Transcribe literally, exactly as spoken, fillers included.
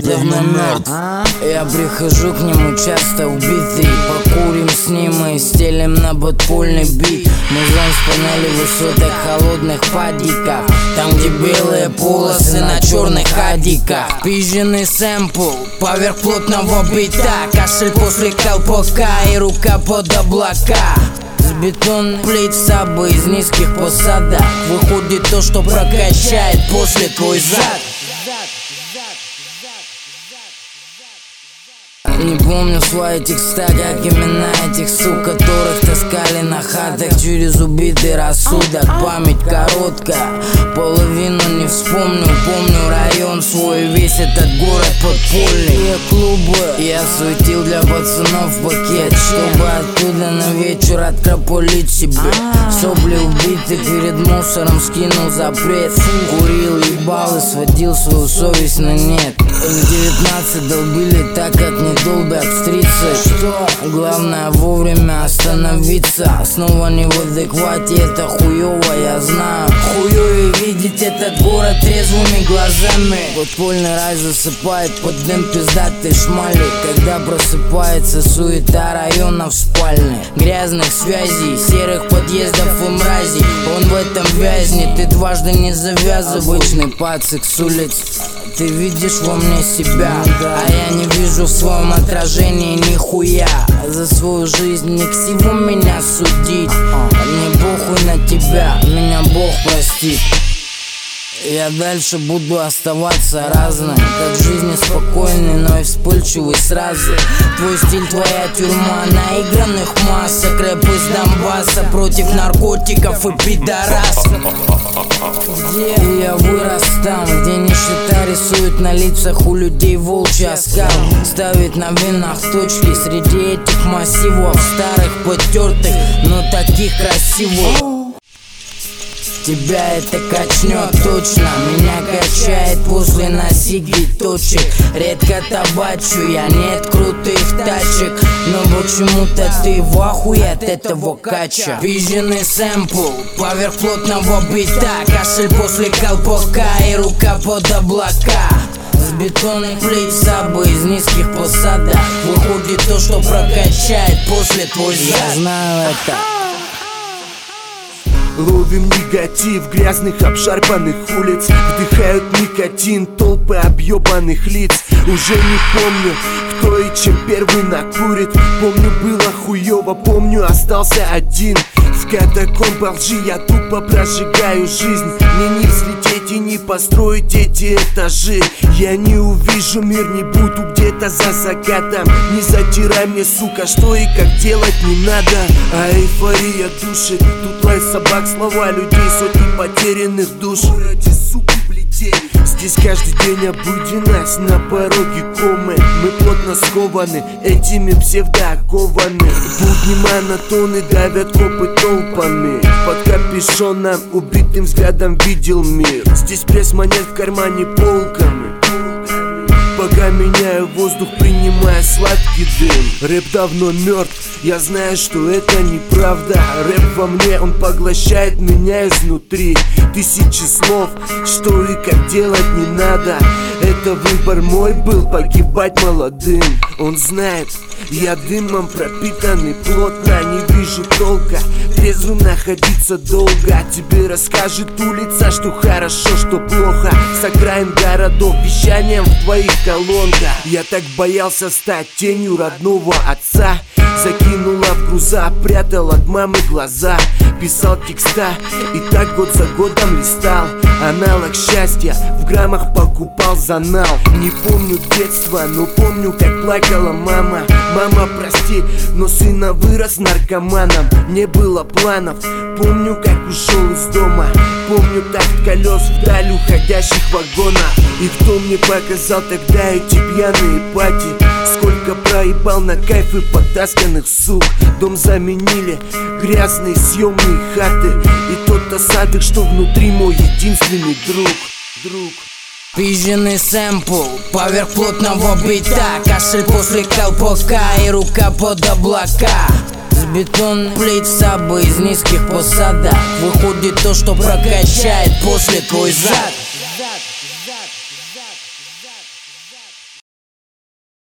давно мертв. Я прихожу к нему часто убитый, покурим с ним и стелим на подпольный бит. Музон с панели высоток холодных падиков, там где белые полосы на черных адиках. Пизженный сэмпл поверх плотного бита, кашель после колпака и рука под облака. С бетонных плит сабы из низких посадок выходит то, что прокачает после твой зад. Не помню свои текста, как имена этих сук, которых таскали на хатах через убитый рассудок. Память короткая, половину не вспомню. Помню район свой, весь этот город подпольный. И клубы я светил для пацанов пакет, чтобы оттуда на вечер открополить себе. Сопли убиты, перед мусором скинул запрет. Курил, ебал и сводил свою совесть на нет. В девятнадцать долбили так, как не долбят стрицы. Что? Главное вовремя остановиться. Снова не в адеквате, это хуёво, я знаю. Хуёвее видеть этот город трезвыми глазами. Подпольный рай засыпает под дым пиздатый шмали. Когда просыпается суета района в спальне. Грязных связей, серых подъездов и мразей. Он в этом вязнет и дважды не завязывай. Обычный пацик с улиц, ты видишь во мне себя, а я не вижу в своем отражении нихуя. За свою жизнь не ксиво меня судить. Мне похуй на тебя, меня Бог простит. Я дальше буду оставаться разным, как в жизни спокойный, но и вспыльчивый сразу. Твой стиль, твоя тюрьма наигранных масок. Рэп из Донбасса против наркотиков и пидорасов. Где я вырос там, где нищета рисует на лицах у людей волчий оскал. Ставит на винах точки среди этих массивов, старых, потертых, но таких красивых. Тебя это качнет точно, меня качает после насиги точек. Редко табачу я, нет крутых тачек, но почему-то ты в ахуе от этого кача. Пизженный сэмпл поверх плотного бита, кашель после колпака и рука под облака. С бетонных плит сабы из низких посадок выходит то, что прокачает после твой зад. Я знаю это. Ловим негатив грязных обшарпанных улиц. Вдыхают никотин толпы объебанных лиц. Уже не помню, кто и чем первый накурит. Помню, было хуёво, помню, остался один. В катакомбах лжи я тупо прожигаю жизнь. Мне не взлететь и не построить эти этажи. Я не увижу мир, не буду где-то за закатом. Не затирай мне, сука, что и как делать не надо. А эйфория душит, тут лай собак, слова людей, сотни потерянных душ. В городе, сука, плетей. Здесь каждый день обыденность, на пороге комы. Мы плотно скованы этими псевдоокованы. Будни монотоны давят копы толпами. Под капюшоном убитым взглядом видел мир. Здесь пресс-монет в кармане полками. Пока меняю воздух, принимая сладкий дым. Рэп давно мертв, я знаю, что это неправда. Рэп во мне, он поглощает меня изнутри. Тысячи слов, что и как делать не надо. Это выбор мой был, погибать молодым. Он знает, я дымом пропитанный плотно. Не вижу толка, трезвым находиться долго. Тебе расскажет улица, что хорошо, что плохо. С окраин городов вещанием в твоих колонках. Я так боялся стать тенью родного отца. Закинула в груза, прятал от мамы глаза. Писал текста и так год за годом листал. Аналог счастья в граммах покупал за нал. Не помню детства, но помню, как плакала мама. Мама, прости, но сына вырос наркоманом. Не было планов, помню, как ушел из дома. Помню такт колес вдаль уходящих вагонов. И кто мне показал тогда эти пьяные пати? Сколько проебал на кайф и потасканных сук. Дом заменили грязные съемные хаты. И тот осадок, что внутри мой единственный друг. Друг. Пизженный сэмпл поверх плотного бита, кашель после колпака и рука под облака. С бетонных плит сабы из низких посадок выходит то, что прокачает после твой зад.